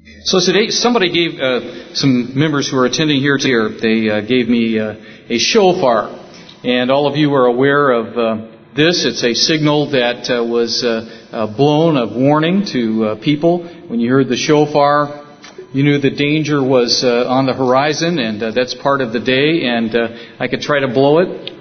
So today, somebody gave, some members who are attending here today, they gave me a shofar. And all of you are aware of this. It's a signal that was blown of warning to people. When you heard the shofar, you knew the danger was on the horizon, and that's part of the day. And I could try to blow it.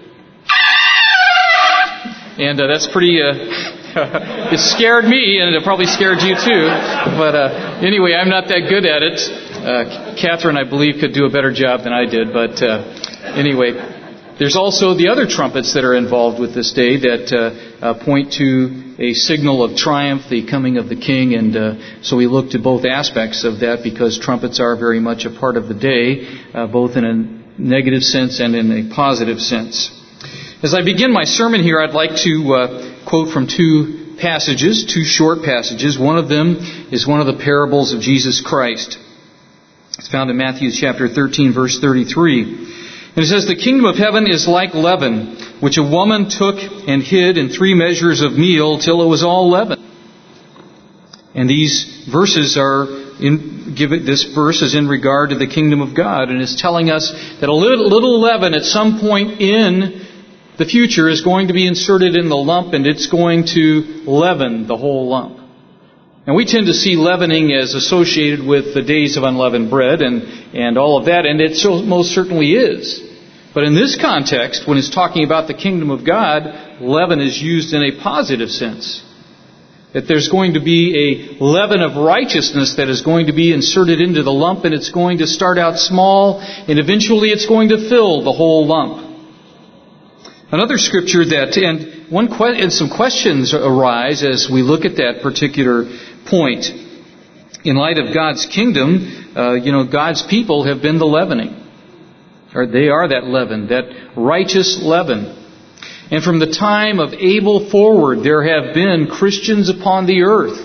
And that's pretty... it scared me, and it probably scared you too. But anyway, I'm not that good at it. Catherine, I believe, could do a better job than I did. But anyway, there's also the other trumpets that are involved with this day that point to a signal of triumph, the coming of the King. And so we look to both aspects of that because trumpets are very much a part of the day, both in a negative sense and in a positive sense. As I begin my sermon here, I'd like to quote from two short passages. One of them is one of the parables of Jesus Christ. It's found in Matthew chapter 13, verse 33. And it says, "The kingdom of heaven is like leaven, which a woman took and hid in 3 measures of meal till it was all leavened." And these verses this verse is in regard to the kingdom of God, and is telling us that a little leaven at some point in the future is going to be inserted in the lump, and it's going to leaven the whole lump. And we tend to see leavening as associated with the days of unleavened bread and all of that, and it most certainly is. But in this context, when it's talking about the kingdom of God, leaven is used in a positive sense. That there's going to be a leaven of righteousness that is going to be inserted into the lump, and it's going to start out small, and eventually it's going to fill the whole lump. Another scripture and some questions arise as we look at that particular point. In light of God's kingdom, God's people have been the leavening. Or they are that leaven, that righteous leaven. And from the time of Abel forward, there have been Christians upon the earth.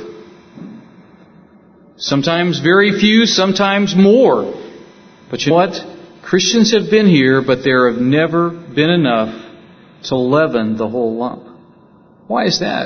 Sometimes very few, sometimes more. But you know what? Christians have been here, but there have never been enough to leaven the whole lump. Why is that?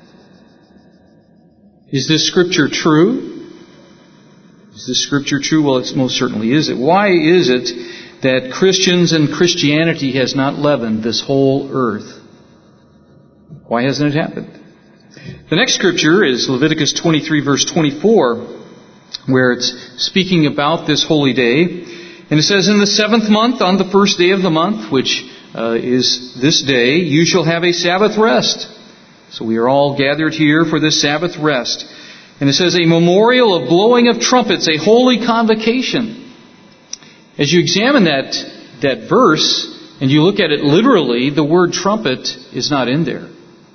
Is this scripture true? Is this scripture true? Well, it most certainly is. Why is it that Christians and Christianity has not leavened this whole earth? Why hasn't it happened? The next scripture is Leviticus 23, verse 24, where it's speaking about this holy day. And it says, "In the 7th month, on the 1st day of the month, which is this day, you shall have a Sabbath rest." So we are all gathered here for this Sabbath rest. And it says, "A memorial of blowing of trumpets, a holy convocation." As you examine that verse, and you look at it literally, the word trumpet is not in there.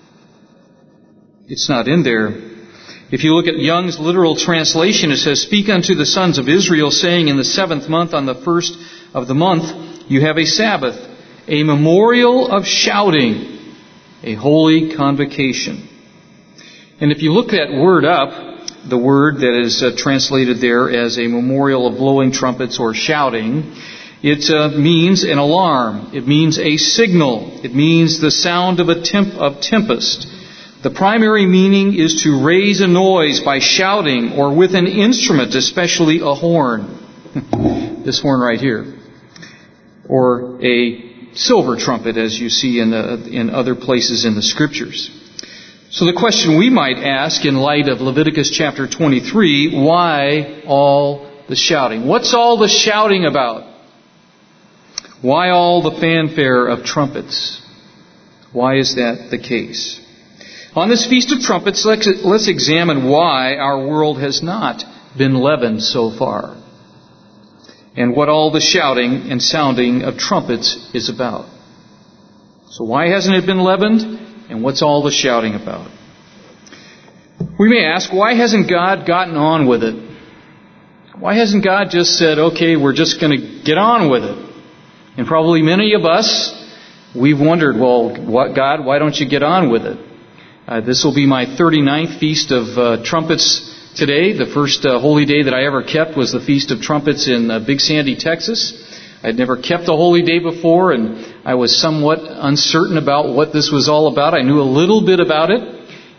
It's not in there. If you look at Young's literal translation, it says, "Speak unto the sons of Israel, saying, in the 7th month, on the 1st of the month, you have a Sabbath, a memorial of shouting, a holy convocation." And if you look that word up, the word that is translated there as a memorial of blowing trumpets or shouting, it means an alarm. It means a signal. It means the sound of tempest. The primary meaning is to raise a noise by shouting or with an instrument, especially a horn. This horn right here. Or a silver trumpet, as you see in other places in the Scriptures. So the question we might ask in light of Leviticus chapter 23, why all the shouting? What's all the shouting about? Why all the fanfare of trumpets? Why is that the case? On this Feast of Trumpets, let's examine why our world has not been leavened so far, and what all the shouting and sounding of trumpets is about. So why hasn't it been leavened? And what's all the shouting about? We may ask, why hasn't God gotten on with it? Why hasn't God just said, okay, we're just going to get on with it? And probably many of us, we've wondered, well, God, why don't you get on with it? This will be my 39th Feast of Trumpets today. The first holy day that I ever kept was the Feast of Trumpets in Big Sandy, Texas. I'd never kept a holy day before, and I was somewhat uncertain about what this was all about. I knew a little bit about it,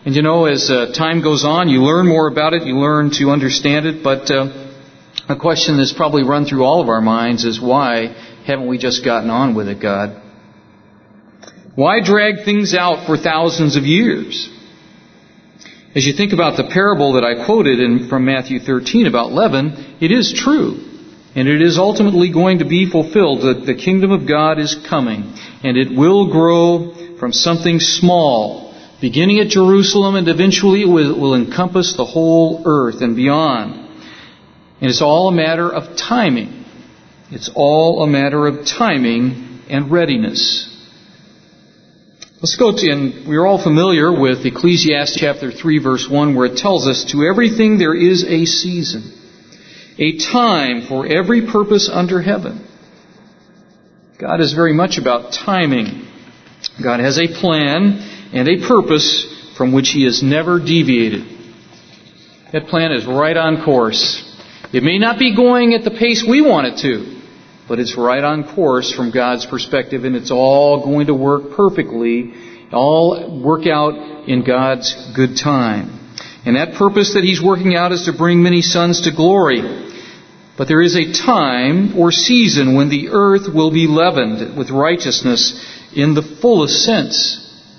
And as time goes on, you learn more about it, you learn to understand it, but a question that's probably run through all of our minds is, why haven't we just gotten on with it, God? Why drag things out for thousands of years? As you think about the parable that I quoted from Matthew 13 about leaven, it is true. And it is ultimately going to be fulfilled. The kingdom of God is coming. And it will grow from something small, beginning at Jerusalem, and eventually it will encompass the whole earth and beyond. And it's all a matter of timing. It's all a matter of timing and readiness. Let's go to, and we're all familiar with Ecclesiastes chapter 3, verse 1, where it tells us, to everything there is a season, a time for every purpose under heaven. God is very much about timing. God has a plan and a purpose from which He has never deviated. That plan is right on course. It may not be going at the pace we want it to, but it's right on course from God's perspective, and it's all going to work perfectly, all work out in God's good time. And that purpose that He's working out is to bring many sons to glory. But there is a time or season when the earth will be leavened with righteousness in the fullest sense.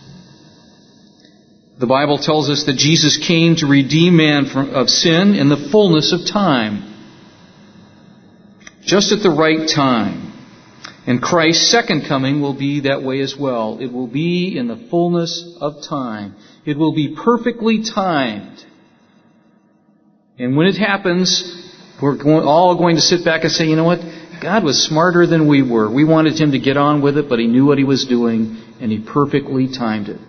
The Bible tells us that Jesus came to redeem man of sin in the fullness of time. Just at the right time. And Christ's second coming will be that way as well. It will be in the fullness of time. It will be perfectly timed. And when it happens, we're all going to sit back and say, you know what? God was smarter than we were. We wanted Him to get on with it, but He knew what He was doing, and He perfectly timed it.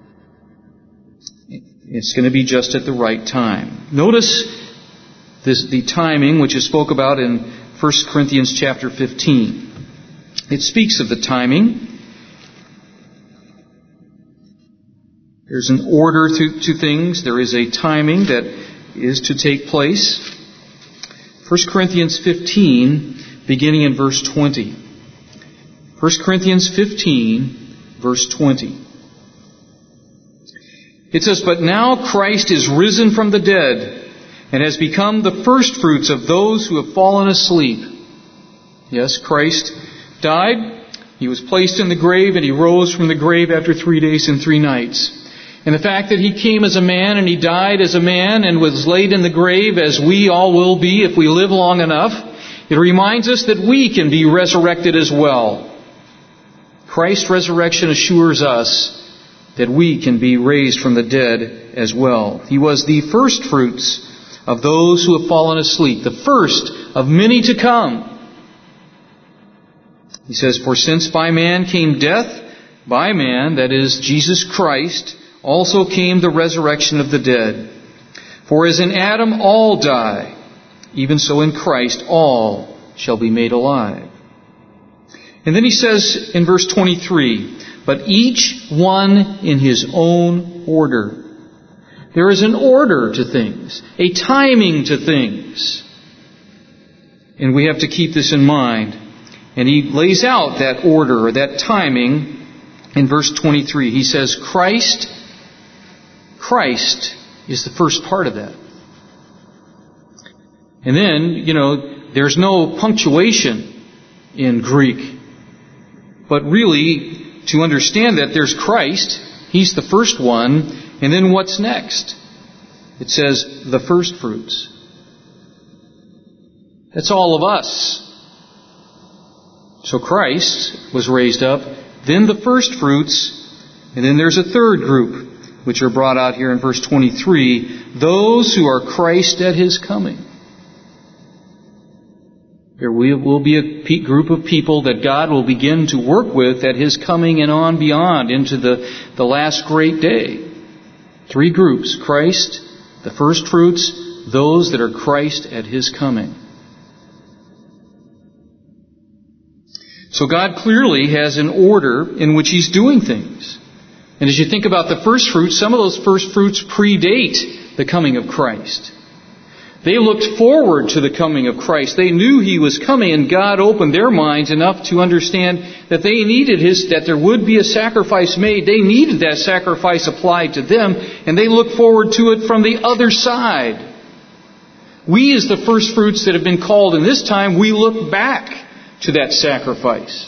It's going to be just at the right time. Notice the timing, which is spoke about in 1 Corinthians chapter 15. It speaks of the timing. There's an order to things. There is a timing that is to take place. 1 Corinthians 15, beginning in verse 20. 1 Corinthians 15, verse 20. It says, "But now Christ is risen from the dead, and has become the firstfruits of those who have fallen asleep." Yes, Christ died. He was placed in the grave, and He rose from the grave after 3 days and 3 nights. And the fact that He came as a man and He died as a man and was laid in the grave as we all will be if we live long enough, it reminds us that we can be resurrected as well. Christ's resurrection assures us that we can be raised from the dead as well. He was the first fruits of those who have fallen asleep, the first of many to come. He says, "For since by man came death, by man, that is, Jesus Christ, also came the resurrection of the dead. For as in Adam all die, even so in Christ all shall be made alive." And then he says in verse 23, "But each one in his own order." There is an order to things, a timing to things. And we have to keep this in mind. And he lays out that order or that timing in verse 23. He says, Christ is the first part of that. And then, there's no punctuation in Greek. But really, to understand that, there's Christ. He's the first one. And then what's next? It says, the first fruits. That's all of us. So Christ was raised up, then the first fruits, and then there's a third group, which are brought out here in verse 23, those who are Christ at His coming. There will be a group of people that God will begin to work with at His coming and on beyond into the last great day. 3 groups: Christ, the first fruits, those that are Christ at His coming. So God clearly has an order in which He's doing things. And as you think about the first fruits, some of those first fruits predate the coming of Christ. They looked forward to the coming of Christ. They knew He was coming, and God opened their minds enough to understand that they needed that there would be a sacrifice made. They needed that sacrifice applied to them, and they looked forward to it from the other side. We, as the first fruits that have been called in this time, we look back to that sacrifice.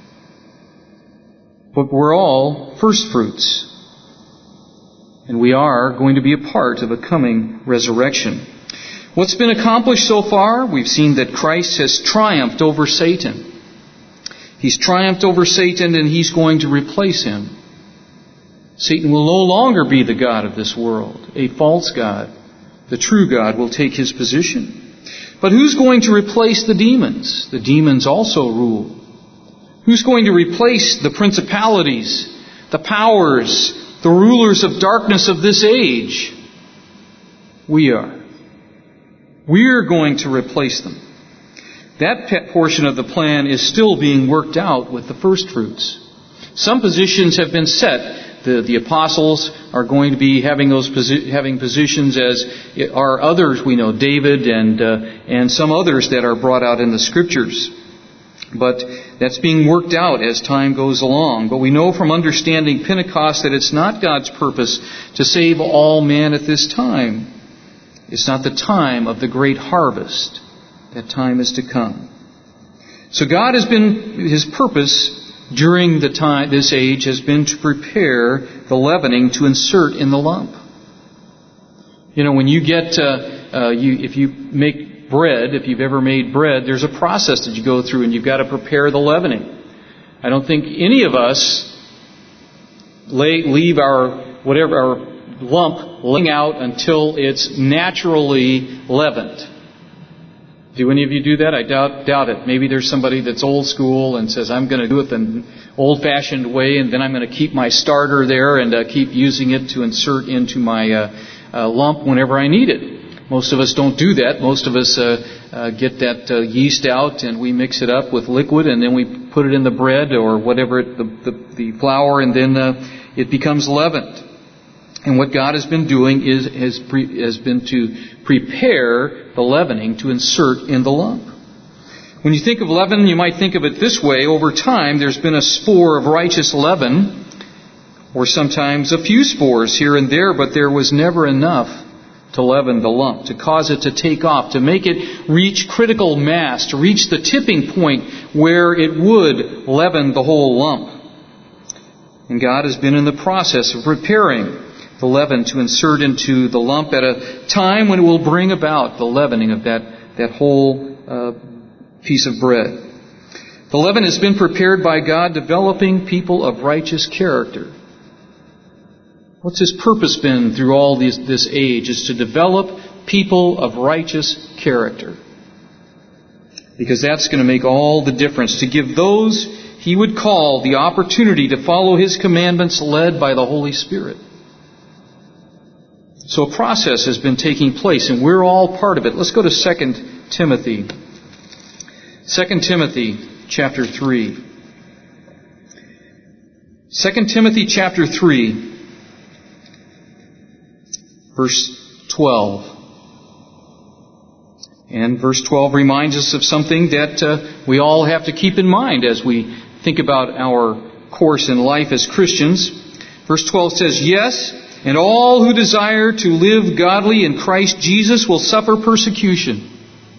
But we're all first fruits. And we are going to be a part of a coming resurrection. What's been accomplished so far? We've seen that Christ has triumphed over Satan. He's triumphed over Satan, and He's going to replace him. Satan will no longer be the god of this world, a false god. The true God will take his position. But who's going to replace the demons? The demons also rule. Who's going to replace the principalities, the powers, the rulers of darkness of this age? We are. We're going to replace them. That portion of the plan is still being worked out with the first fruits. Some positions have been set. The apostles are going to be having positions, as are others we know, David and some others that are brought out in the Scriptures. But that's being worked out as time goes along. But we know from understanding Pentecost that it's not God's purpose to save all man at this time. It's not the time of the great harvest. That time is to come. So God has been, His purpose during this age has been to prepare the leavening to insert in the lump. You know, when you get, if you make bread, if you've ever made bread, there's a process that you go through, and you've got to prepare the leavening. I don't think any of us leave our lump laying out until it's naturally leavened. Do any of you do that? I doubt it. Maybe there's somebody that's old school and says, I'm going to do it the old-fashioned way, and then I'm going to keep my starter there and keep using it to insert into my lump whenever I need it. Most of us don't do that. Most of us get that yeast out, and we mix it up with liquid, and then we put it in the bread or whatever, the flour, and then it becomes leavened. And what God has been doing has been to prepare the leavening to insert in the lump. When you think of leaven, you might think of it this way. Over time, there's been a spore of righteous leaven, or sometimes a few spores here and there, but there was never enough to leaven the lump, to cause it to take off, to make it reach critical mass, to reach the tipping point where it would leaven the whole lump. And God has been in the process of preparing the leaven to insert into the lump at a time when it will bring about the leavening of that whole piece of bread. The leaven has been prepared by God, developing people of righteous character. What's His purpose been through all this age? Is to develop people of righteous character. Because that's going to make all the difference. To give those He would call the opportunity to follow His commandments led by the Holy Spirit. So a process has been taking place, and we're all part of it. Let's go to 2 Timothy. 2 Timothy chapter 3. 2 Timothy chapter 3, verse 12. And verse 12 reminds us of something that we all have to keep in mind as we think about our course in life as Christians. Verse 12 says, "Yes, and all who desire to live godly in Christ Jesus will suffer persecution."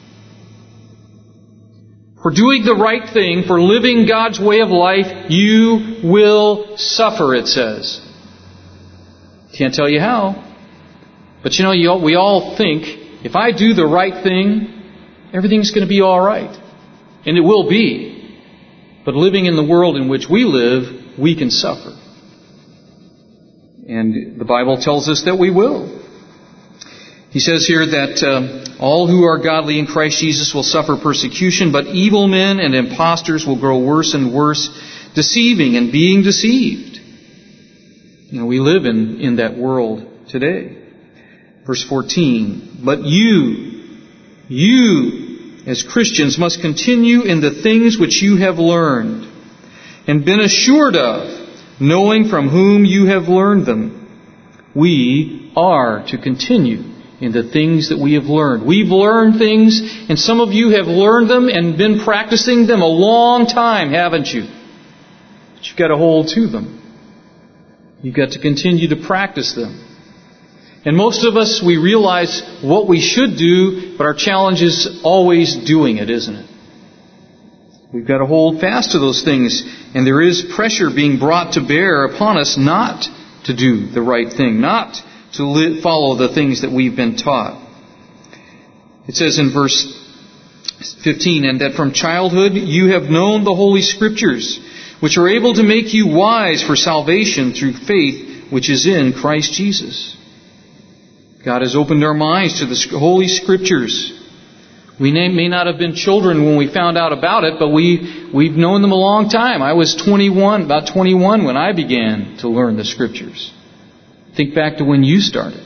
For doing the right thing, for living God's way of life, you will suffer, it says. Can't tell you how. But we all think, if I do the right thing, everything's going to be all right. And it will be. But living in the world in which we live, we can suffer. And the Bible tells us that we will. He says here that all who are godly in Christ Jesus will suffer persecution, but evil men and impostors will grow worse and worse, deceiving and being deceived. We live in that world today. Verse 14, "But you as Christians must continue in the things which you have learned and been assured of, knowing from whom you have learned them." We are to continue in the things that we have learned. We've learned things, and some of you have learned them and been practicing them a long time, haven't you? But you've got to hold to them. You've got to continue to practice them. And most of us, we realize what we should do, but our challenge is always doing it, isn't it? We've got to hold fast to those things, and there is pressure being brought to bear upon us not to do the right thing, not to follow the things that we've been taught. It says in verse 15, "And that from childhood you have known the Holy Scriptures, which are able to make you wise for salvation through faith which is in Christ Jesus." God has opened our minds to the Holy Scriptures. We may not have been children when we found out about it, but we've known them a long time. I was about 21 when I began to learn the Scriptures. Think back to when you started.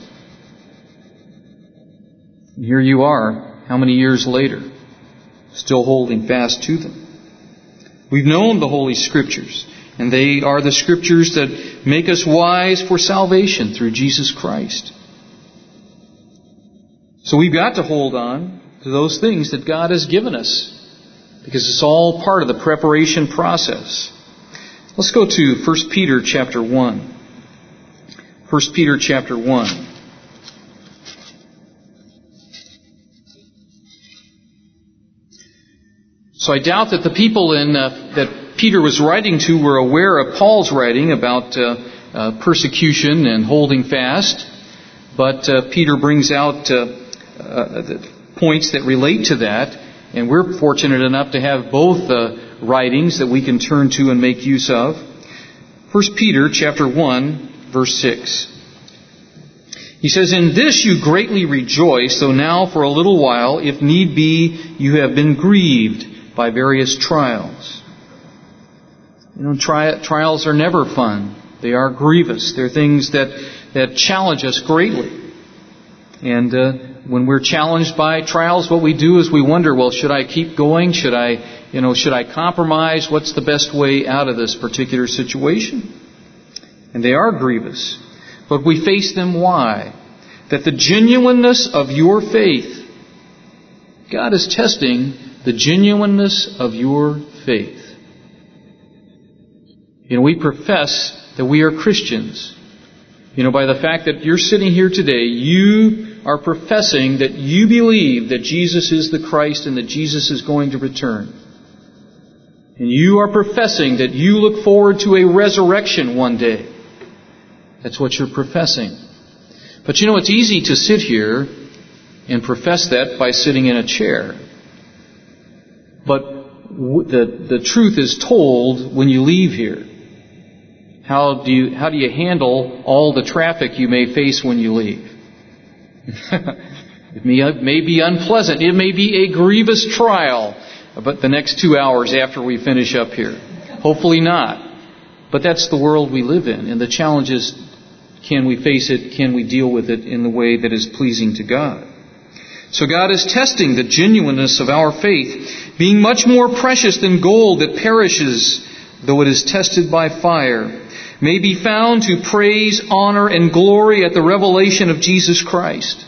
And here you are, how many years later, still holding fast to them. We've known the Holy Scriptures, and they are the Scriptures that make us wise for salvation through Jesus Christ. So we've got to hold on to those things that God has given us, because it's all part of the preparation process. Let's go to 1 Peter chapter 1. 1 Peter chapter 1. So I doubt that the people that Peter was writing to were aware of Paul's writing about persecution and holding fast. But Peter brings out the points that relate to that, and we're fortunate enough to have both writings that we can turn to and make use of. 1 Peter chapter 1, verse 6. He says, "In this you greatly rejoice, though now for a little while, if need be, you have been grieved by various trials." You know, trials are never fun. They are grievous. They're things that challenge us greatly. And when we're challenged by trials, what we do is we wonder, well, should I keep going? Should I compromise? What's the best way out of this particular situation? And they are grievous. But we face them why? That the genuineness of your faith, God is testing the genuineness of your faith. You know, we profess that we are Christians. You know, by the fact that you're sitting here today, you are professing that you believe that Jesus is the Christ and that Jesus is going to return. And you are professing that you look forward to a resurrection one day. That's what you're professing. But you know, it's easy to sit here and profess that by sitting in a chair. But the truth is told when you leave here. How do you handle all the traffic you may face when you leave? It may be unpleasant. It may be a grievous trial, but the next 2 hours after we finish up here. Hopefully not. But that's the world we live in. And the challenge is, can we face it? Can we deal with it in the way that is pleasing to God? So God is testing the genuineness of our faith, being much more precious than gold that perishes, though it is tested by fire, may be found to praise, honor, and glory at the revelation of Jesus Christ.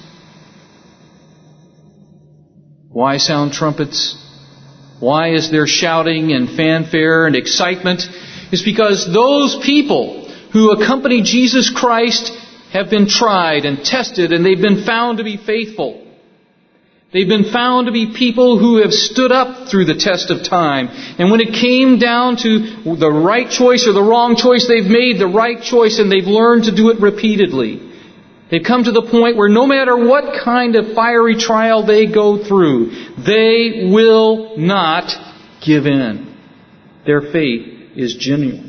Why sound trumpets? Why is there shouting and fanfare and excitement? It's because those people who accompany Jesus Christ have been tried and tested, and they've been found to be faithful. They've been found to be people who have stood up through the test of time. And when it came down to the right choice or the wrong choice, they've made the right choice, and they've learned to do it repeatedly. They've come to the point where no matter what kind of fiery trial they go through, they will not give in. Their faith is genuine.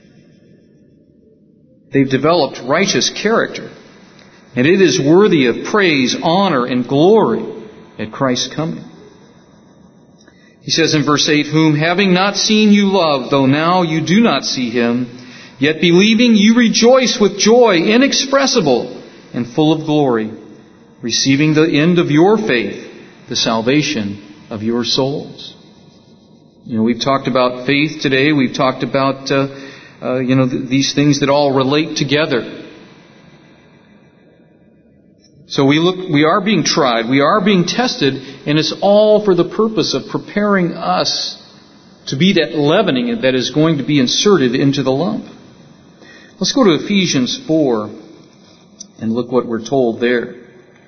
They've developed righteous character, and it is worthy of praise, honor, and glory at Christ's coming. He says in verse 8, "Whom having not seen you love, though now you do not see Him, yet believing you rejoice with joy inexpressible and full of glory, receiving the end of your faith, the salvation of your souls." You know, we've talked about faith today. We've talked about these things that all relate together. So we are being tried, we are being tested, and it's all for the purpose of preparing us to be that leavening that is going to be inserted into the lump. Let's go to Ephesians 4 and look what we're told there.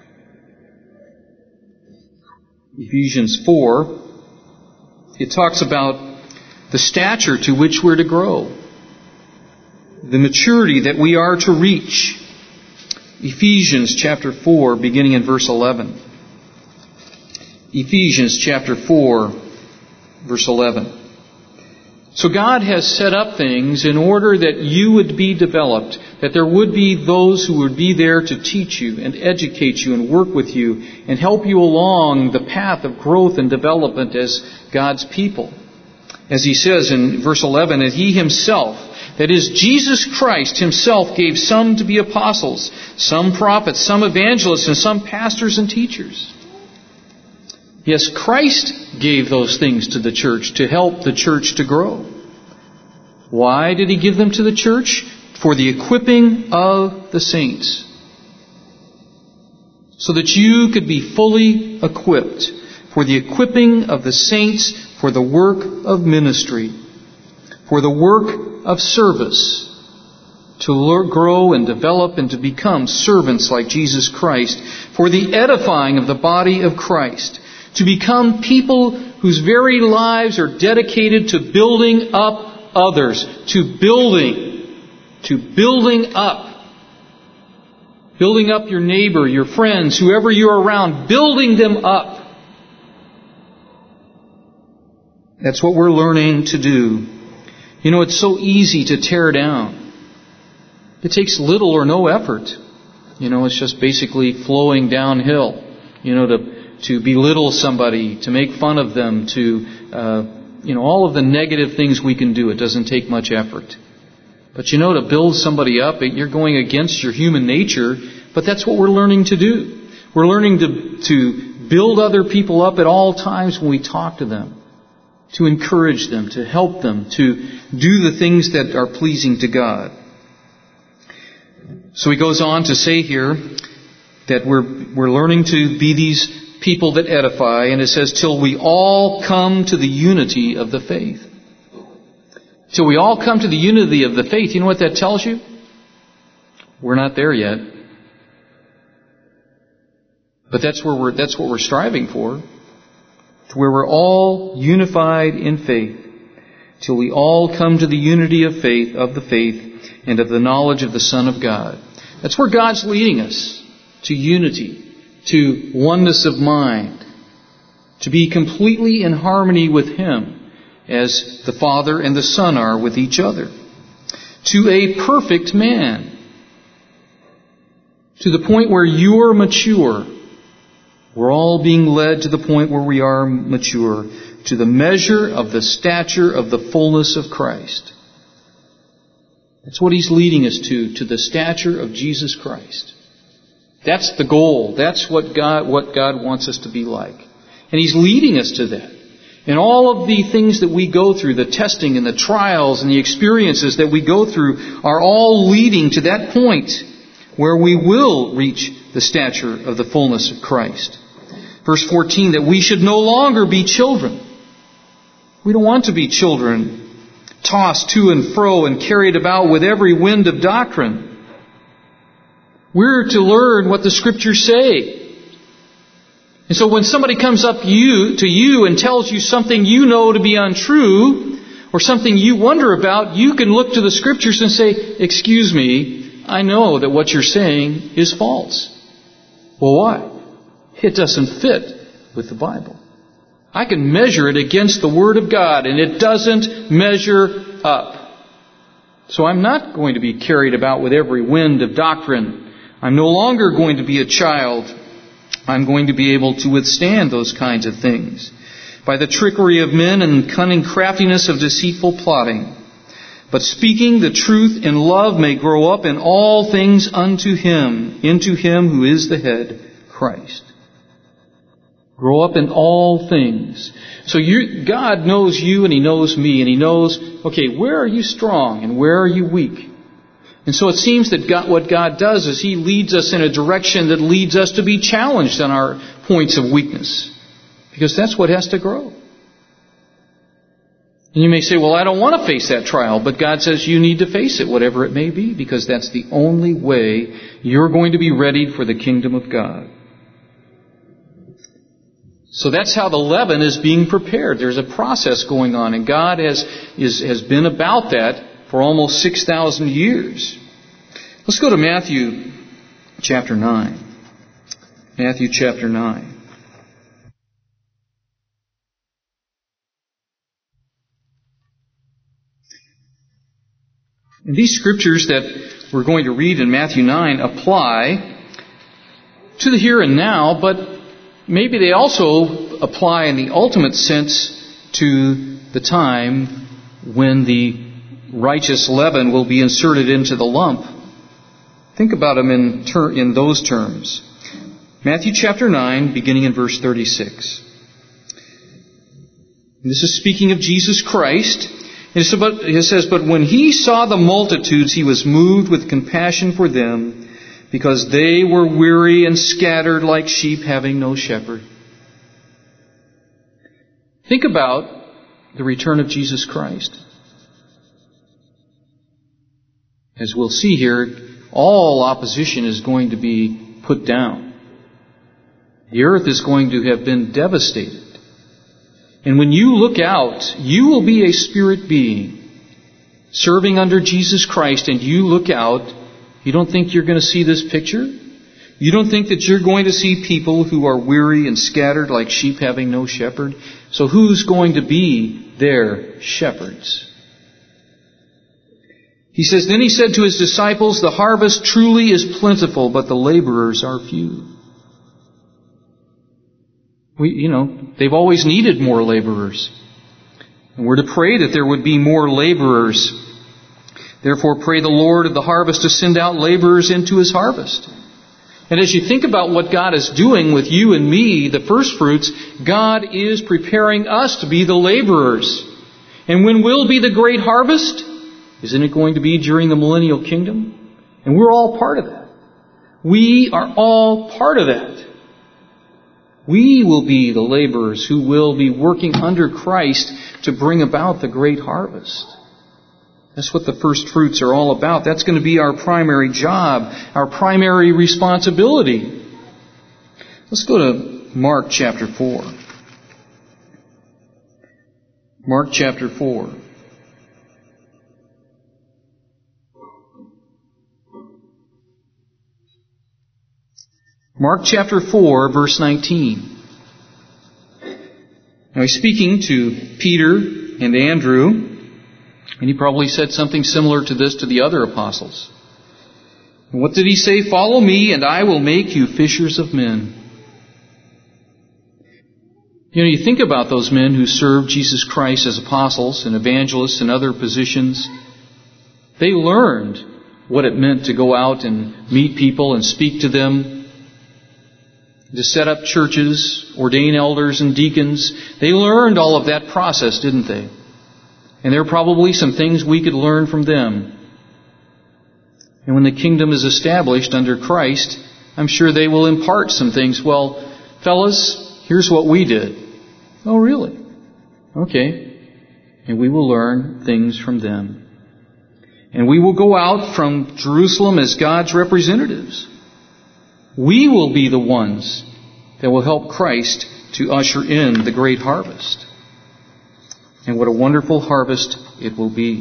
Ephesians 4, it talks about the stature to which we're to grow, the maturity that we are to reach. Ephesians chapter 4, beginning in verse 11. Ephesians chapter 4, verse 11. So God has set up things in order that you would be developed, that there would be those who would be there to teach you and educate you and work with you and help you along the path of growth and development as God's people. As he says in verse 11, that he himself, that is, Jesus Christ himself, gave some to be apostles, some prophets, some evangelists, and some pastors and teachers. Yes, Christ gave those things to the church to help the church to grow. Why did he give them to the church? For the equipping of the saints. So that you could be fully equipped. For the equipping of the saints, for the work of ministry, for the work of service, to grow and develop and to become servants like Jesus Christ, for the edifying of the body of Christ, to become people whose very lives are dedicated to building up others, to building up your neighbor, your friends, whoever you're around, building them up. That's what we're learning to do. You know, it's so easy to tear down. It takes little or no effort. You know, it's just basically flowing downhill. You know, to belittle somebody, to make fun of them, to, all of the negative things we can do. It doesn't take much effort. But you know, to build somebody up, you're going against your human nature, but that's what we're learning to do. We're learning to build other people up at all times when we talk to them, to encourage them, to help them, to do the things that are pleasing to God. So he goes on to say here that we're learning to be these people that edify, and it says, till we all come to the unity of the faith. Till we all come to the unity of the faith. You know what that tells you? We're not there yet. But that's what we're striving for. To where we're all unified in faith. Till we all come to the unity of the faith, and of the knowledge of the Son of God. That's where God's leading us. To unity. To oneness of mind. To be completely in harmony with Him, as the Father and the Son are with each other. To a perfect man. To the point where you're mature. We're all being led to the point where we are mature. To the measure of the stature of the fullness of Christ. That's what He's leading us to the stature of Jesus Christ. That's the goal. That's what God wants us to be like. And He's leading us to that. And all of the things that we go through, the testing and the trials and the experiences that we go through, are all leading to that point where we will reach the stature of the fullness of Christ. Verse 14, that we should no longer be children. We don't want to be children, tossed to and fro and carried about with every wind of doctrine. We're to learn what the Scriptures say. And so when somebody comes up to you and tells you something you know to be untrue, or something you wonder about, you can look to the Scriptures and say, excuse me, I know that what you're saying is false. Well, why? It doesn't fit with the Bible. I can measure it against the Word of God, and it doesn't measure up. So I'm not going to be carried about with every wind of doctrine. I'm no longer going to be a child. I'm going to be able to withstand those kinds of things. By the trickery of men and cunning craftiness of deceitful plotting. But speaking the truth in love may grow up in all things unto Him, into Him who is the head, Christ. Grow up in all things. So God knows you and He knows me, and He knows, okay, where are you strong and where are you weak? And so it seems that what God does is He leads us in a direction that leads us to be challenged on our points of weakness. Because that's what has to grow. And you may say, well, I don't want to face that trial. But God says you need to face it, whatever it may be, because that's the only way you're going to be readied for the kingdom of God. So that's how the leaven is being prepared. There's a process going on, and God has been about that for almost 6,000 years. Let's go to Matthew chapter 9. Matthew chapter 9. And these scriptures that we're going to read in Matthew 9 apply to the here and now, but maybe they also apply in the ultimate sense to the time when the righteous leaven will be inserted into the lump. Think about them in those terms. Matthew chapter 9, beginning in verse 36. And this is speaking of Jesus Christ. It says, "But when He saw the multitudes, He was moved with compassion for them, because they were weary and scattered like sheep having no shepherd." Think about the return of Jesus Christ. As we'll see here, all opposition is going to be put down. The earth is going to have been devastated. And when you look out, you will be a spirit being serving under Jesus Christ, and you look out, you don't think you're going to see this picture? You don't think that you're going to see people who are weary and scattered like sheep having no shepherd? So who's going to be their shepherds? He says, "Then He said to His disciples, the harvest truly is plentiful, but the laborers are few." They've always needed more laborers. And we're to pray that there would be more laborers. Therefore, pray the Lord of the harvest to send out laborers into His harvest. And as you think about what God is doing with you and me, the first fruits, God is preparing us to be the laborers. And when will be the great harvest? Isn't it going to be during the millennial kingdom? And we're all part of that. We are all part of that. We will be the laborers who will be working under Christ to bring about the great harvest. That's what the first fruits are all about. That's going to be our primary job, our primary responsibility. Let's go to Mark chapter 4. Mark chapter 4. Mark chapter 4, verse 19. Now he's speaking to Peter and Andrew, and he probably said something similar to this to the other apostles. And what did he say? "Follow me, and I will make you fishers of men." You think about those men who served Jesus Christ as apostles and evangelists and other positions. They learned what it meant to go out and meet people and speak to them, to set up churches, ordain elders and deacons. They learned all of that process, didn't they? And there are probably some things we could learn from them. And when the kingdom is established under Christ, I'm sure they will impart some things. "Well, fellas, here's what we did." "Oh, really? Okay." And we will learn things from them. And we will go out from Jerusalem as God's representatives. We will be the ones that will help Christ to usher in the great harvest. And what a wonderful harvest it will be.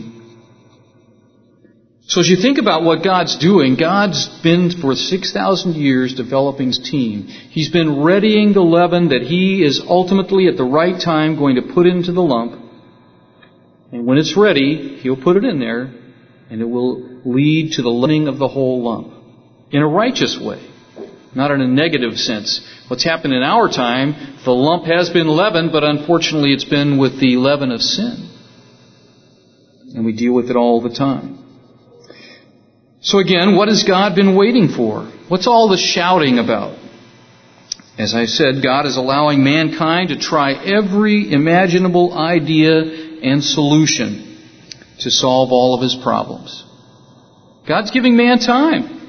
So as you think about what God's doing, God's been for 6,000 years developing His team. He's been readying the leaven that He is ultimately at the right time going to put into the lump. And when it's ready, He'll put it in there, and it will lead to the leavening of the whole lump in a righteous way. Not in a negative sense. What's happened in our time, the lump has been leavened, but unfortunately it's been with the leaven of sin. And we deal with it all the time. So again, what has God been waiting for? What's all the shouting about? As I said, God is allowing mankind to try every imaginable idea and solution to solve all of his problems. God's giving man time.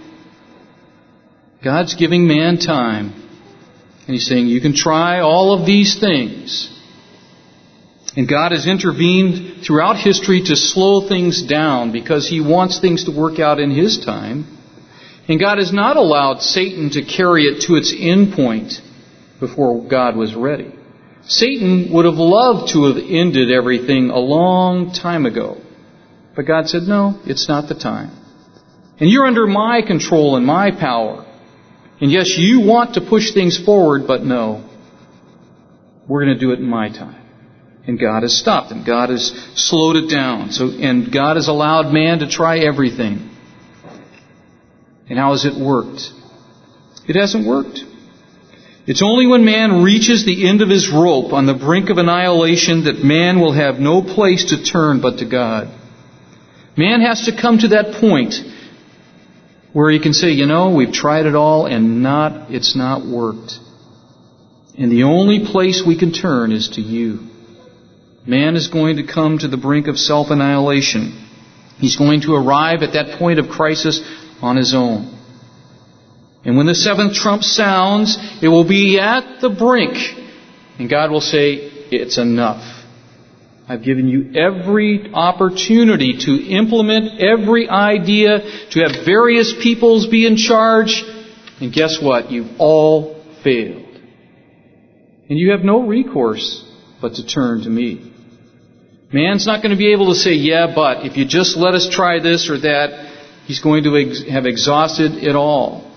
God's giving man time. And He's saying, you can try all of these things. And God has intervened throughout history to slow things down because He wants things to work out in His time. And God has not allowed Satan to carry it to its end point before God was ready. Satan would have loved to have ended everything a long time ago. But God said, no, it's not the time. And you're under my control and my power. And yes, you want to push things forward, but no, we're going to do it in my time. And God has stopped him. God has slowed it down. And God has allowed man to try everything. And how has it worked? It hasn't worked. It's only when man reaches the end of his rope on the brink of annihilation that man will have no place to turn but to God. Man has to come to that point where he can say, we've tried it all and it's not worked. And the only place we can turn is to you. Man is going to come to the brink of self-annihilation. He's going to arrive at that point of crisis on his own. And when the seventh trump sounds, it will be at the brink. And God will say, it's enough. I've given you every opportunity to implement every idea, to have various peoples be in charge. And guess what? You've all failed. And you have no recourse but to turn to me. Man's not going to be able to say, yeah, but if you just let us try this or that, he's going to have exhausted it all.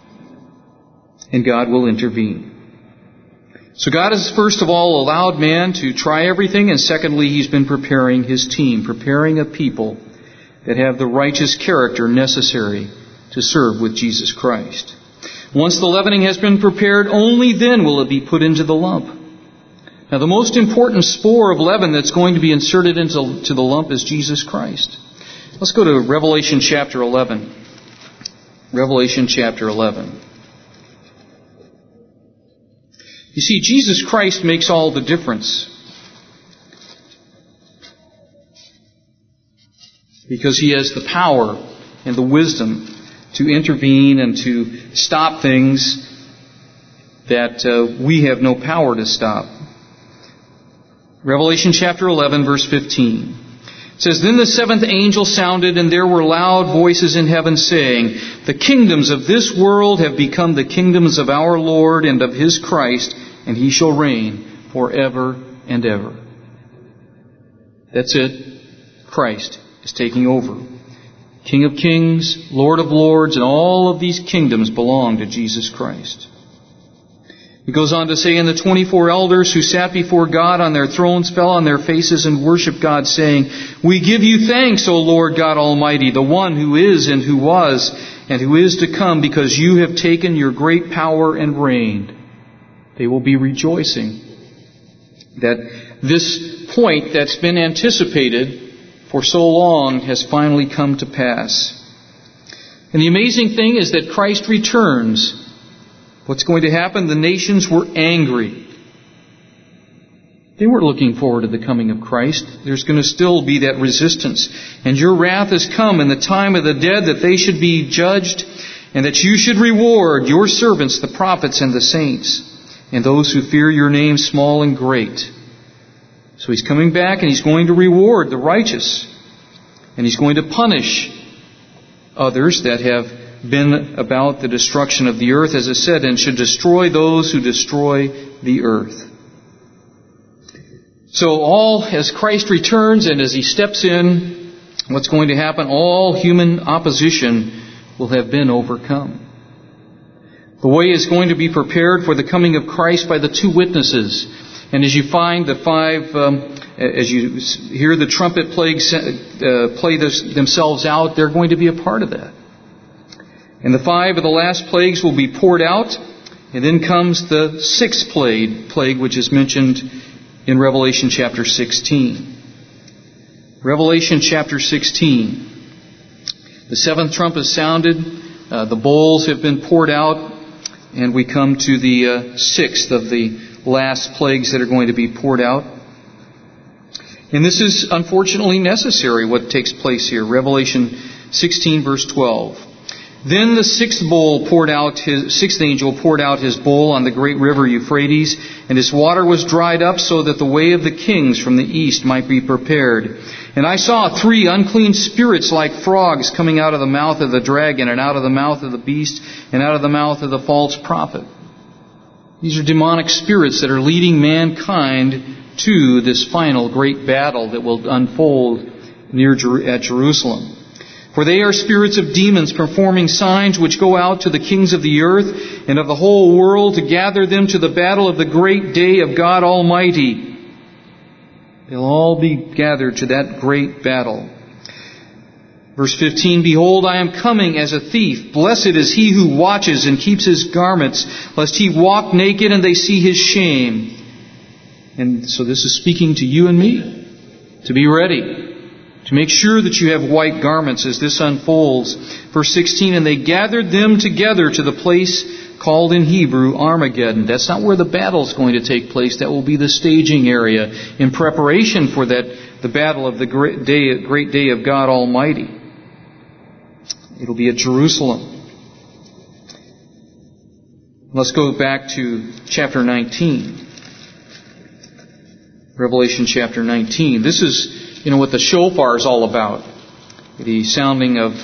And God will intervene. So God has first of all allowed man to try everything, and secondly, He's been preparing His team, preparing a people that have the righteous character necessary to serve with Jesus Christ. Once the leavening has been prepared, only then will it be put into the lump. Now, the most important spore of leaven that's going to be inserted into the lump is Jesus Christ. Let's go to Revelation chapter 11. Revelation chapter 11. You see, Jesus Christ makes all the difference. Because He has the power and the wisdom to intervene and to stop things that we have no power to stop. Revelation chapter 11, verse 15. It says, Then the seventh angel sounded, and there were loud voices in heaven saying, The kingdoms of this world have become the kingdoms of our Lord and of His Christ, and He shall reign forever and ever. That's it. Christ is taking over. King of kings, Lord of lords, and all of these kingdoms belong to Jesus Christ. It goes on to say, And the 24 elders who sat before God on their thrones fell on their faces and worshiped God, saying, We give you thanks, O Lord God Almighty, the one who is and who was and who is to come, because you have taken your great power and reigned. They will be rejoicing that this point that's been anticipated for so long has finally come to pass. And the amazing thing is that Christ returns. What's going to happen? The nations were angry. They weren't looking forward to the coming of Christ. There's going to still be that resistance. And your wrath has come in the time of the dead, that they should be judged, and that you should reward your servants, the prophets and the saints, and those who fear your name, small and great. So He's coming back, and He's going to reward the righteous. And He's going to punish others that have been about the destruction of the earth, as it said, and should destroy those who destroy the earth. So as Christ returns and as He steps in, what's going to happen? All human opposition will have been overcome. The way is going to be prepared for the coming of Christ by the two witnesses. And as you find the five, as you hear the trumpet plagues play themselves out, they're going to be a part of that. And the 5 of the last plagues will be poured out. And then comes the 6th plague, which is mentioned in Revelation chapter 16. Revelation chapter 16. The 7th trumpet is sounded. The bowls have been poured out. And we come to the 6th of the last plagues that are going to be poured out. And this is unfortunately necessary, what takes place here. Revelation 16, verse 12. Then the sixth angel poured out his bowl on the great river Euphrates, and its water was dried up so that the way of the kings from the east might be prepared. And I saw 3 unclean spirits like frogs coming out of the mouth of the dragon, and out of the mouth of the beast, and out of the mouth of the false prophet. These are demonic spirits that are leading mankind to this final great battle that will unfold at Jerusalem. For they are spirits of demons performing signs which go out to the kings of the earth and of the whole world to gather them to the battle of the great day of God Almighty. They'll all be gathered to that great battle. Verse 15, Behold, I am coming as a thief. Blessed is he who watches and keeps his garments, lest he walk naked and they see his shame. And so this is speaking to you and me, to be ready, to make sure that you have white garments as this unfolds. Verse 16, And they gathered them together to the place called in Hebrew Armageddon. That's not where the battle is going to take place. That will be the staging area in preparation for the battle of the great day of God Almighty. It'll be at Jerusalem. Let's go back to chapter 19. Revelation chapter 19. This is, what the shofar is all about. The sounding of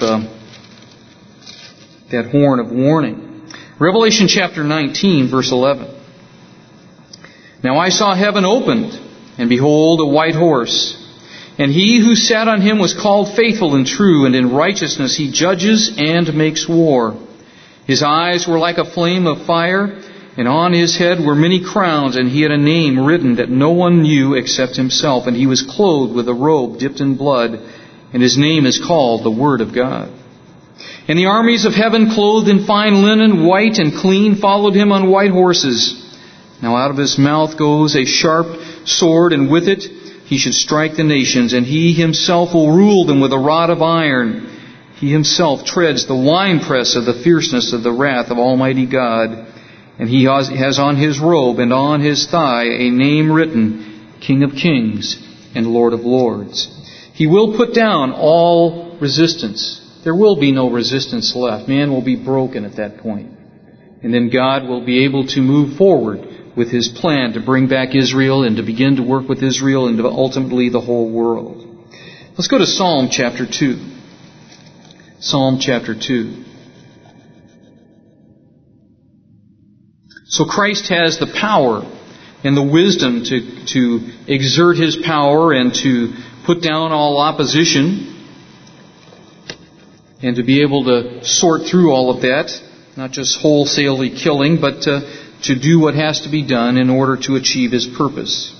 that horn of warning. Revelation chapter 19, verse 11. Now I saw heaven opened, and behold, a white horse. And he who sat on him was called Faithful and True, and in righteousness he judges and makes war. His eyes were like a flame of fire, and on his head were many crowns, and he had a name written that no one knew except himself. And he was clothed with a robe dipped in blood, and his name is called the Word of God. And the armies of heaven, clothed in fine linen, white and clean, followed him on white horses. Now out of his mouth goes a sharp sword, and with it he should strike the nations, and he himself will rule them with a rod of iron. He himself treads the winepress of the fierceness of the wrath of Almighty God. And he has on his robe and on his thigh a name written, King of Kings and Lord of Lords. He will put down all resistance. There will be no resistance left. Man will be broken at that point. And then God will be able to move forward with His plan to bring back Israel and to begin to work with Israel and to ultimately the whole world. Let's go to Psalm chapter 2. Psalm chapter 2. So Christ has the power and the wisdom to exert His power and to put down all opposition and to be able to sort through all of that, not just wholesalely killing, but to do what has to be done in order to achieve His purpose.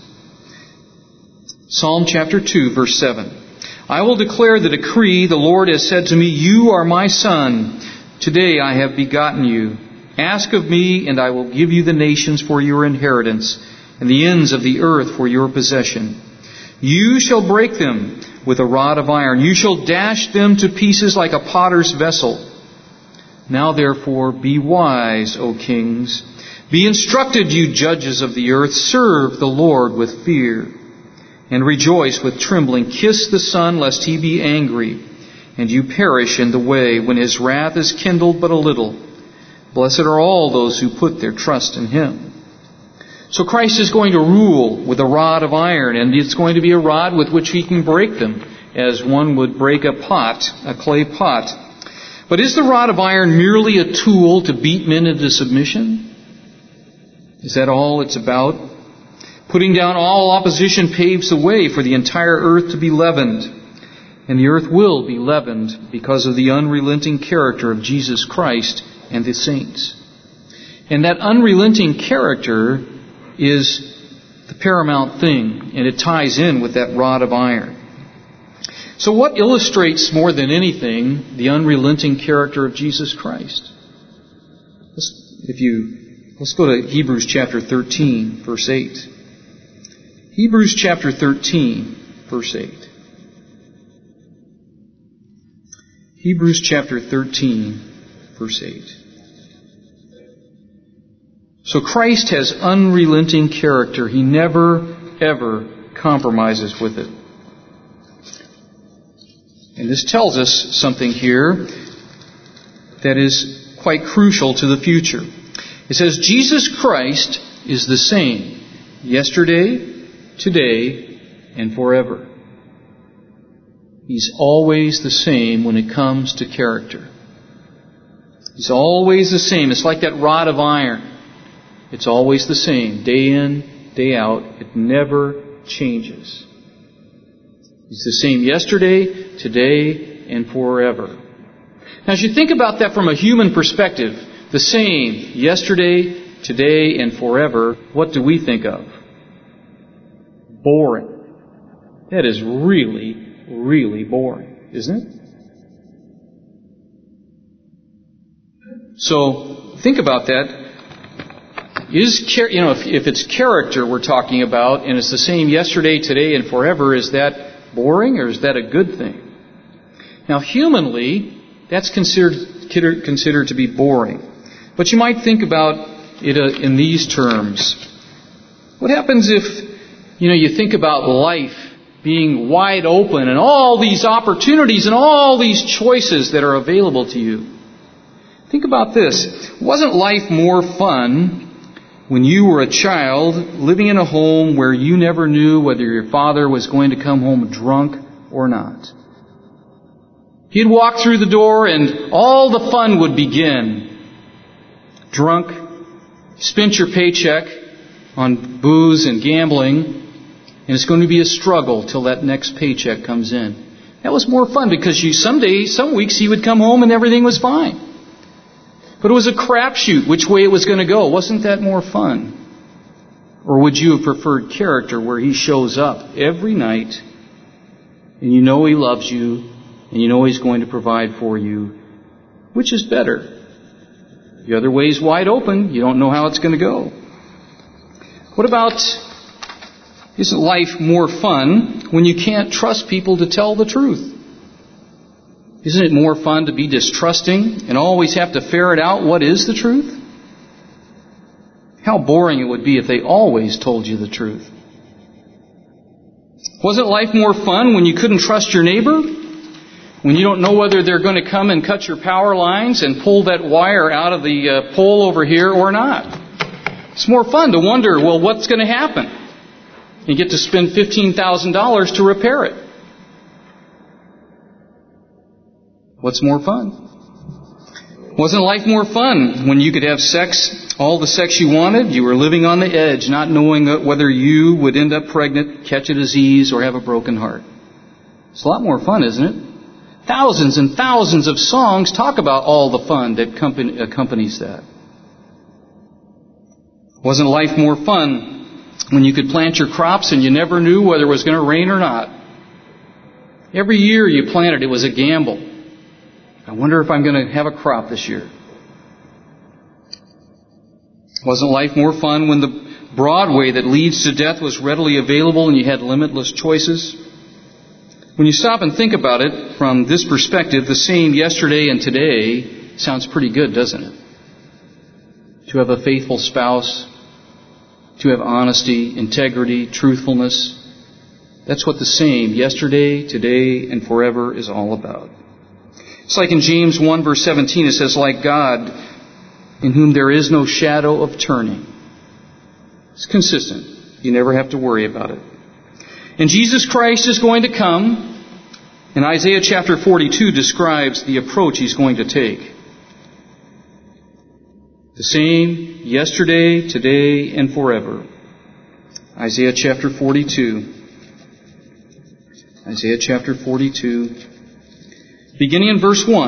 Psalm chapter 2, verse 7. I will declare the decree. The Lord has said to me, You are my son. Today I have begotten you. Ask of me, and I will give you the nations for your inheritance, and the ends of the earth for your possession. You shall break them with a rod of iron. You shall dash them to pieces like a potter's vessel. Now therefore be wise, O kings. Be instructed, you judges of the earth. Serve the Lord with fear, and rejoice with trembling. Kiss the Son, lest He be angry, and you perish in the way, when His wrath is kindled but a little. Blessed are all those who put their trust in Him. So Christ is going to rule with a rod of iron, and it's going to be a rod with which He can break them, as one would break a pot, a clay pot. But is the rod of iron merely a tool to beat men into submission? Is that all it's about? Putting down all opposition paves the way for the entire earth to be leavened. And the earth will be leavened because of the unrelenting character of Jesus Christ and the saints. And that unrelenting character is the paramount thing, and it ties in with that rod of iron. So what illustrates more than anything the unrelenting character of Jesus Christ? Let's go to Hebrews chapter 13, verse 8. Hebrews chapter 13, verse 8. Hebrews chapter 13, verse 8. So Christ has unrelenting character. He never, ever compromises with it. And this tells us something here that is quite crucial to the future. It says, Jesus Christ is the same yesterday, today, and forever. He's always the same when it comes to character. He's always the same. It's like that rod of iron. It's always the same, day in, day out. It never changes. He's the same yesterday, today, and forever. Now, as you think about that from a human perspective, the same yesterday, today, and forever, what do we think of? Boring. That is really, really boring, isn't it? So, think about that. If it's character we're talking about, and it's the same yesterday, today, and forever, is that boring, or is that a good thing? Now, humanly, that's considered to be boring. But you might think about it in these terms. What happens if, you think about life being wide open and all these opportunities and all these choices that are available to you? Think about this. Wasn't life more fun when you were a child living in a home where you never knew whether your father was going to come home drunk or not? He'd walk through the door and all the fun would begin. Drunk, spent your paycheck on booze and gambling, and it's going to be a struggle till that next paycheck comes in. That was more fun because some weeks he would come home and everything was fine. But it was a crapshoot which way it was going to go. Wasn't that more fun? Or would you have preferred character where he shows up every night and you know he loves you and you know he's going to provide for you? Which is better? The other way's wide open. You don't know how it's going to go. What about, isn't life more fun when you can't trust people to tell the truth? Isn't it more fun to be distrusting and always have to ferret out what is the truth? How boring it would be if they always told you the truth. Wasn't life more fun when you couldn't trust your neighbor? When you don't know whether they're going to come and cut your power lines and pull that wire out of the pole over here or not? It's more fun to wonder, well, what's going to happen? You get to spend $15,000 to repair it. What's more fun? Wasn't life more fun when you could have sex, all the sex you wanted? You were living on the edge, not knowing whether you would end up pregnant, catch a disease, or have a broken heart. It's a lot more fun, isn't it? Thousands and thousands of songs talk about all the fun that accompanies that. Wasn't life more fun when you could plant your crops and you never knew whether it was going to rain or not? Every year you planted, it was a gamble. I wonder if I'm going to have a crop this year. Wasn't life more fun when the broad way that leads to death was readily available and you had limitless choices? When you stop and think about it from this perspective, the same yesterday and today sounds pretty good, doesn't it? To have a faithful spouse, to have honesty, integrity, truthfulness. That's what the same yesterday, today, and forever is all about. It's like in James 1 verse 17, it says, like God, in whom there is no shadow of turning. It's consistent. You never have to worry about it. And Jesus Christ is going to come, and Isaiah chapter 42 describes the approach He's going to take. The same yesterday, today, and forever. Isaiah chapter 42. Isaiah chapter 42. Beginning in verse 1.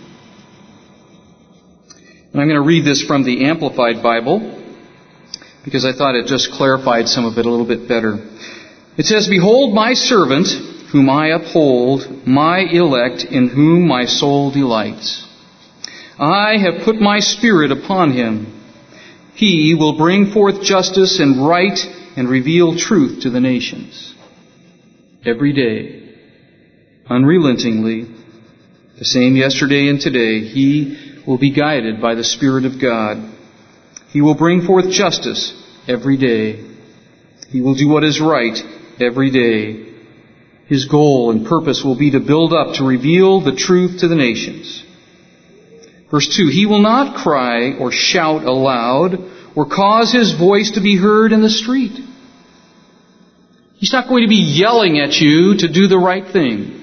And I'm going to read this from the Amplified Bible because I thought it just clarified some of it a little bit better. It says, Behold my servant, whom I uphold, my elect, in whom my soul delights. I have put my spirit upon him. He will bring forth justice and right and reveal truth to the nations. Every day, unrelentingly, the same yesterday and today, he will be guided by the Spirit of God. He will bring forth justice every day. He will do what is right every day. His goal and purpose will be to build up, to reveal the truth to the nations. Verse 2, He will not cry or shout aloud or cause His voice to be heard in the street. He's not going to be yelling at you to do the right thing.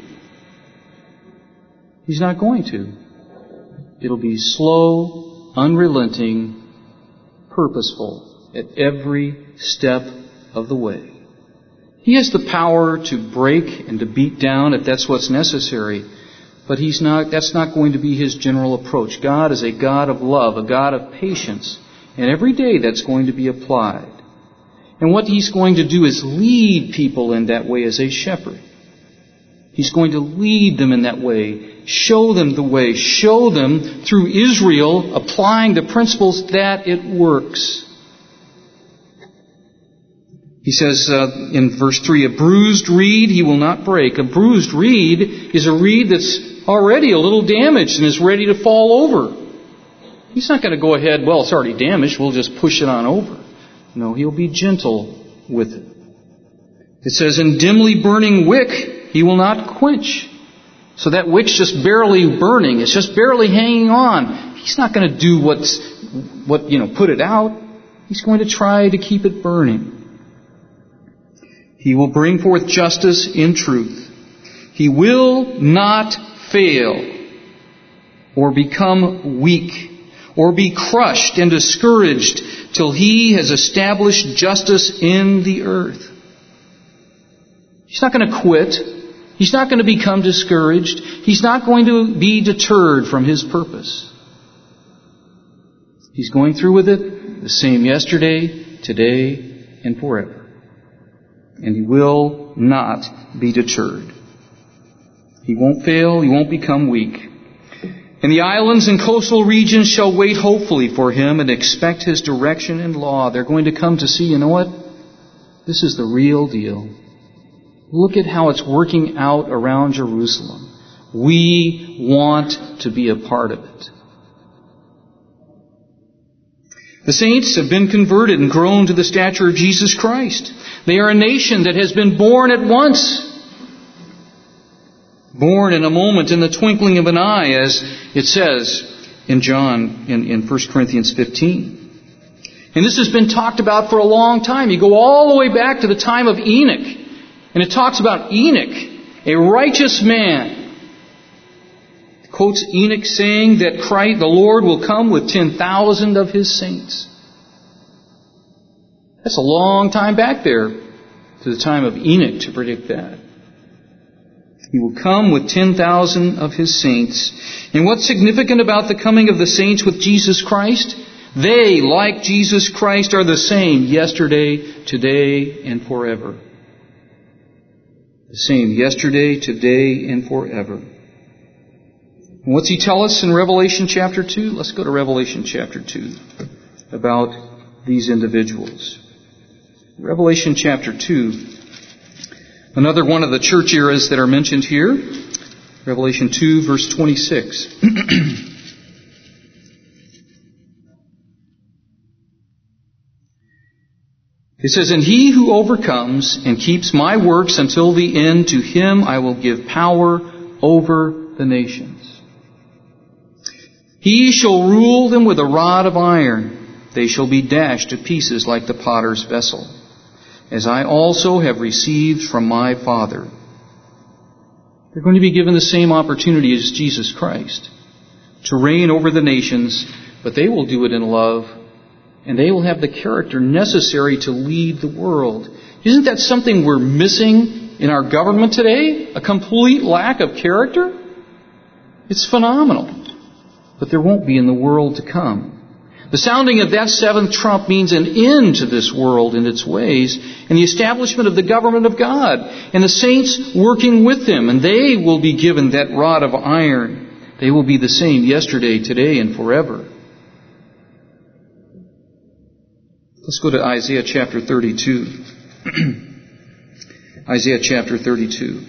He's not going to. It'll be slow, unrelenting, purposeful at every step of the way. He has the power to break and to beat down if that's what's necessary, but that's not going to be His general approach. God is a God of love, a God of patience, and every day that's going to be applied. And what He's going to do is lead people in that way as a shepherd. He's going to lead them in that way, show them the way, show them through Israel, applying the principles, that it works. He says in verse 3, a bruised reed He will not break. A bruised reed is a reed that's already a little damaged and is ready to fall over. He's not going to go ahead, well, it's already damaged, we'll just push it on over. No, He'll be gentle with it. It says, in dimly burning wick He will not quench. So that wick's just barely burning. It's just barely hanging on. He's not going to do put it out. He's going to try to keep it burning. He will bring forth justice in truth. He will not fail or become weak or be crushed and discouraged till He has established justice in the earth. He's not going to quit. He's not going to become discouraged. He's not going to be deterred from His purpose. He's going through with it, the same yesterday, today, and forever. And He will not be deterred. He won't fail. He won't become weak. And the islands and coastal regions shall wait hopefully for Him and expect His direction and law. They're going to come to see, you know what? This is the real deal. Look at how it's working out around Jerusalem. We want to be a part of it. The saints have been converted and grown to the stature of Jesus Christ. They are a nation that has been born at once. Born in a moment, in the twinkling of an eye, as it says in John, in 1 Corinthians 15. And this has been talked about for a long time. You go all the way back to the time of Enoch. And it talks about Enoch, a righteous man. It quotes Enoch saying that Christ, the Lord, will come with 10,000 of His saints. That's a long time back there to the time of Enoch to predict that. He will come with 10,000 of His saints. And what's significant about the coming of the saints with Jesus Christ? They, like Jesus Christ, are the same yesterday, today, and forever. The same yesterday, today, and forever. And what's He tell us in Revelation chapter 2? Let's go to Revelation chapter 2 about these individuals. Revelation chapter 2. Another one of the church eras that are mentioned here. Revelation 2, verse 26. It says, and he who overcomes and keeps my works until the end, to him I will give power over the nations. He shall rule them with a rod of iron. They shall be dashed to pieces like the potter's vessel, as I also have received from my Father. They're going to be given the same opportunity as Jesus Christ to reign over the nations, but they will do it in love. And they will have the character necessary to lead the world. Isn't that something we're missing in our government today? A complete lack of character? It's phenomenal. But there won't be in the world to come. The sounding of that seventh trump means an end to this world and its ways, and the establishment of the government of God, and the saints working with Him, and they will be given that rod of iron. They will be the same yesterday, today, and forever. Let's go to Isaiah chapter 32. Isaiah chapter 32.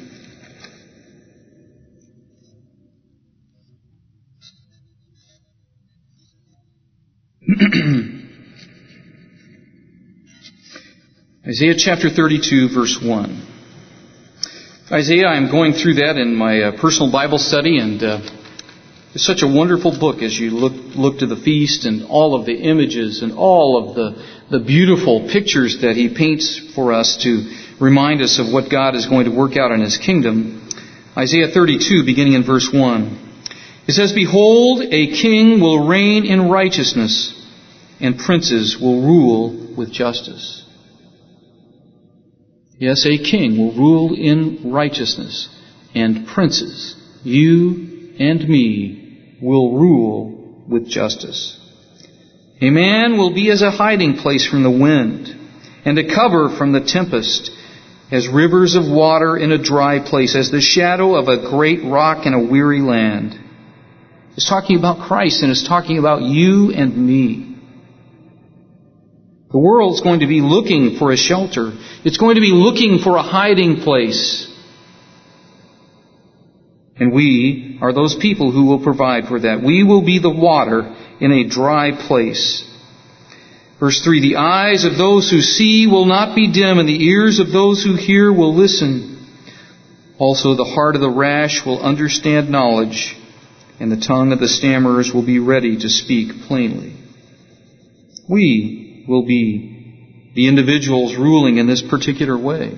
Isaiah chapter 32, verse 1. Isaiah, I'm going through that in my personal Bible study, and it's such a wonderful book as you look to the feast and all of the images and all of the beautiful pictures that he paints for us to remind us of what God is going to work out in His kingdom. Isaiah 32, beginning in verse 1. It says, "Behold, a king will reign in righteousness, and princes will rule with justice." Yes, a king will rule in righteousness, and princes, you and me, will rule with justice. A man will be as a hiding place from the wind, and a cover from the tempest, as rivers of water in a dry place, as the shadow of a great rock in a weary land. It's talking about Christ, and it's talking about you and me. The world's going to be looking for a shelter. It's going to be looking for a hiding place. And we are those people who will provide for that. We will be the water in a dry place. Verse 3, "The eyes of those who see will not be dim, and the ears of those who hear will listen. Also the heart of the rash will understand knowledge, and the tongue of the stammerers will be ready to speak plainly." We will be the individuals ruling in this particular way.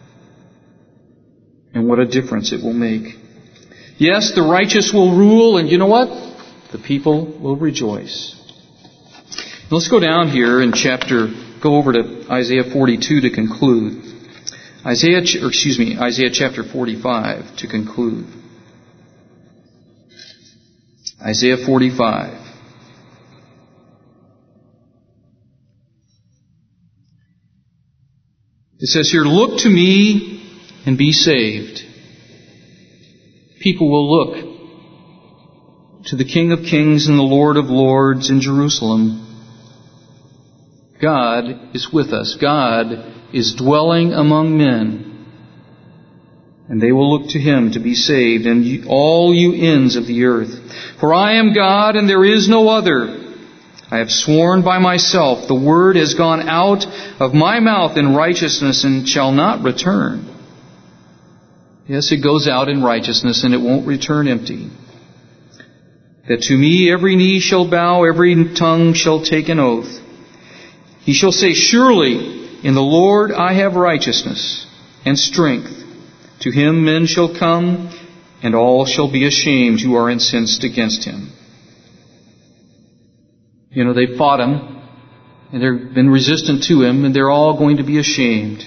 And what a difference it will make. Yes, the righteous will rule, and you know what? The people will rejoice. Let's go down here in go over to Isaiah 42 to conclude. Isaiah chapter 45 to conclude. Isaiah 45. It says here, "Look to me and be saved." People will look to the King of Kings and the Lord of Lords in Jerusalem. God is with us. God is dwelling among men. And they will look to Him to be saved, and all you ends of the earth. For I am God, and there is no other. I have sworn by myself, the word has gone out of my mouth in righteousness and shall not return. Yes, it goes out in righteousness and it won't return empty. That to me every knee shall bow, every tongue shall take an oath. He shall say, "Surely in the Lord I have righteousness and strength. To Him men shall come, and all shall be ashamed who are incensed against Him." You know, they fought Him, and they've been resistant to Him, and they're all going to be ashamed.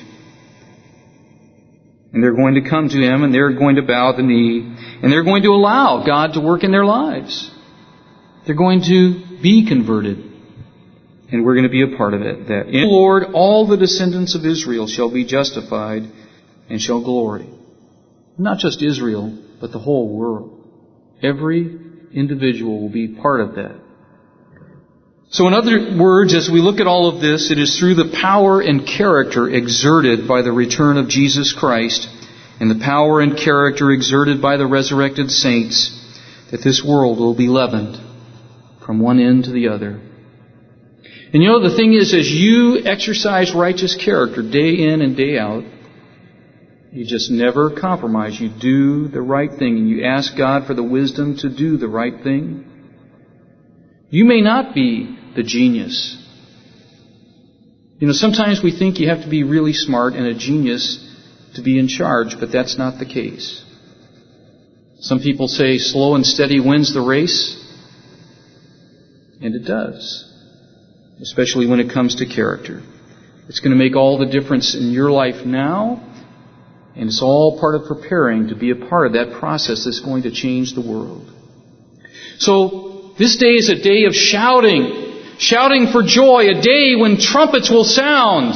And they're going to come to Him, and they're going to bow the knee, and they're going to allow God to work in their lives. They're going to be converted, and we're going to be a part of it. That in the Lord all the descendants of Israel shall be justified and shall glory. Not just Israel, but the whole world. Every individual will be part of that. So in other words, as we look at all of this, it is through the power and character exerted by the return of Jesus Christ and the power and character exerted by the resurrected saints that this world will be leavened from one end to the other. And you know, the thing is, as you exercise righteous character day in and day out, you just never compromise. You do the right thing, and you ask God for the wisdom to do the right thing. You may not be the genius. You know, sometimes we think you have to be really smart and a genius to be in charge, but that's not the case. Some people say slow and steady wins the race, and it does, especially when it comes to character. It's going to make all the difference in your life now, and it's all part of preparing to be a part of that process that's going to change the world. So, this day is a day of shouting for joy, a day when trumpets will sound.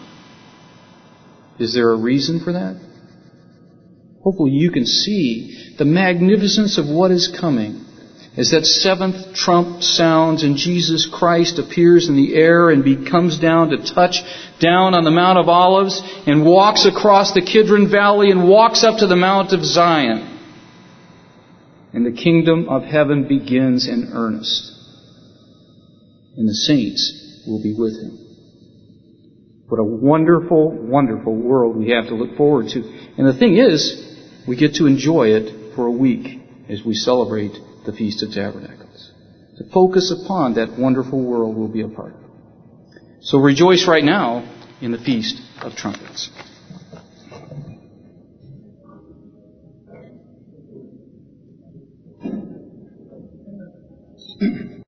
Is there a reason for that? Hopefully you can see the magnificence of what is coming as that seventh trump sounds and Jesus Christ appears in the air and comes down to touch down on the Mount of Olives and walks across the Kidron Valley and walks up to the Mount of Zion. And the kingdom of heaven begins in earnest. And the saints will be with Him. What a wonderful, wonderful world we have to look forward to. And the thing is, we get to enjoy it for a week as we celebrate the Feast of Tabernacles. To focus upon that wonderful world we'll be a part of. So rejoice right now in the Feast of Trumpets.